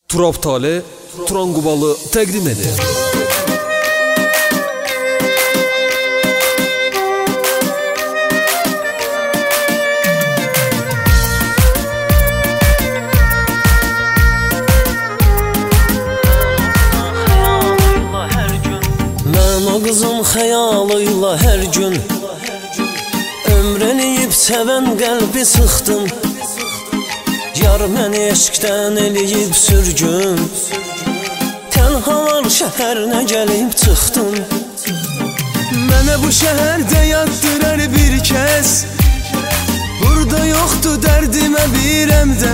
Turab Tale Turan Qubalı təqdim edir. Mən o qızın xəyalıyla hər gün ömrəliyib sevən qəlbi sıxdım. Yar məni eşqdən eləyib sürgün, tənhalar şəhərinə gəlib çıxdım. Mənə bu şəhərdə yaddırar bir kəs, burada yoxdur dərdimə bir əmdə.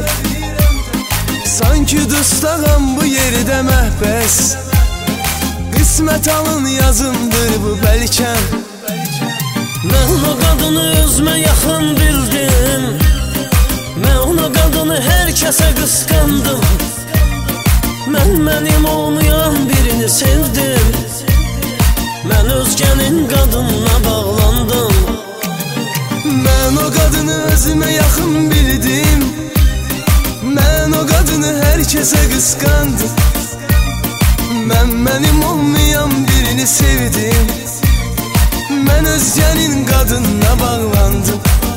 Sanki dustağam bu yerdə məhbəs, qismət alın yazımdır bu bəlkəm. Mən o qadını özümə yaxın bildim, mən o qadını hər kəsə qısqandım. Mən mənim olmayan birini sevdim, mən özgənin qadınına bağlandım. Mən o qadını özümə yaxın bildim, mən o qadını hər kəsə qısqandım. Mən mənim olmayan birini sevdim, mən özgənin qadınına bağlandım.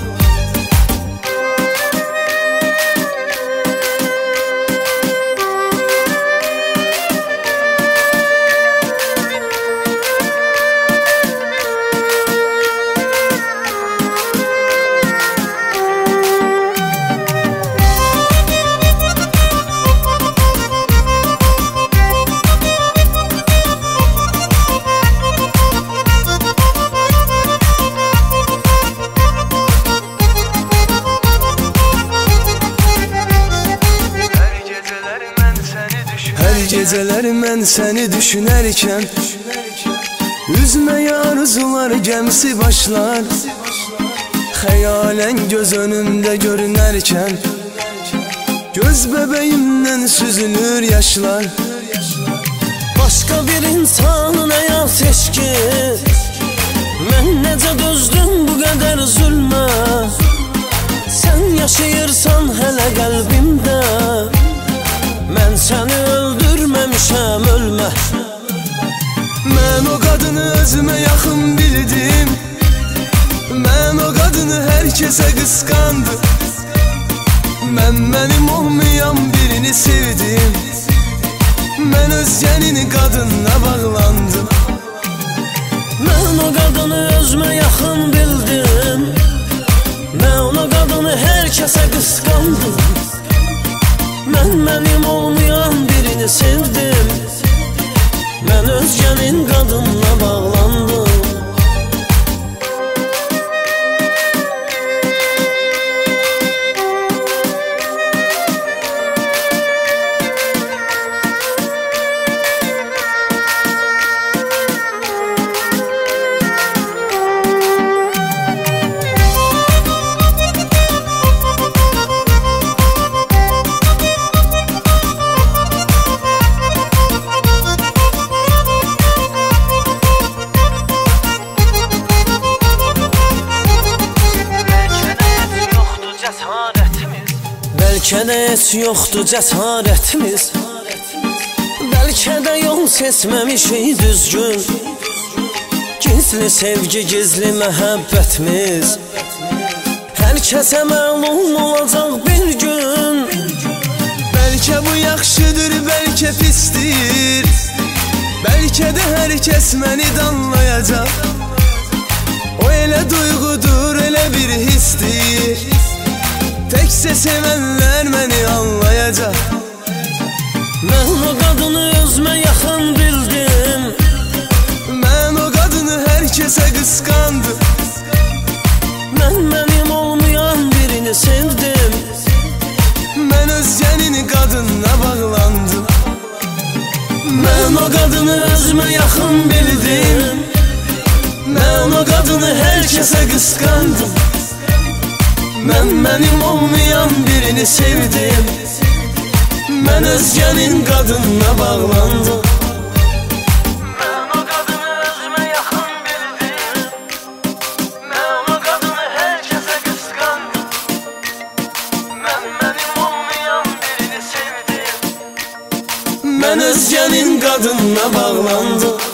Gecələr mən səni düşünərkən, üzməyə arzular gəmsi başlar. Xəyalən göz önümdə görünərkən, göz bəbəyimdən süzülür yaşlar. Başqa bir insanın həyat eşki, mən necə dözdüm bu qədər zülmə. Sən yaşayırsan hələ qəlbimdə, mən səni öldürməmişəm, ölmə. Mən o qadını özümə yaxın bildim, mən o qadını hər kəsə qısqandım. Mən mənim olmayan birini sevdim, mən özgənin qadınına bağlandım. Mən o qadını özümə yaxın bildim, mən o qadını hər kəsə qısqandım. Mən mənim olmayan birini sevdim, mən özgənin qadınına bağlandım. Bəlkə də heç yoxdur cəsarətimiz, bəlkə də yol seçməmişik düzgün. Gizli sevgi, gizli məhəbbətimiz hər kəsə məlum olacaq bir gün. Bəlkə bu yaxşıdır, bəlkə pisdir, bəlkə də hər kəs məni danlayacaq. O elə duyğudur, elə bir histir, təkcə sevənlər məni anlayacaq. Mən o qadını özümə yaxın bildim, mən o qadını hər kəsə qısqandım. Mən mənim olmayan birini sevdim, mən özgənin qadınına bağlandım. Mən o qadını özümə yaxın bildim, mən o qadını hər kəsə qısqandım. Mən mənim olmayan birini sevdim, mən özgənin qadınına bağlandım. Mən o qadını özümə yaxın bildim, mən o qadını hər kəsə qısqandım. Mən mənim olmayan birini sevdim, Mən özgənin qadınına bağlandım.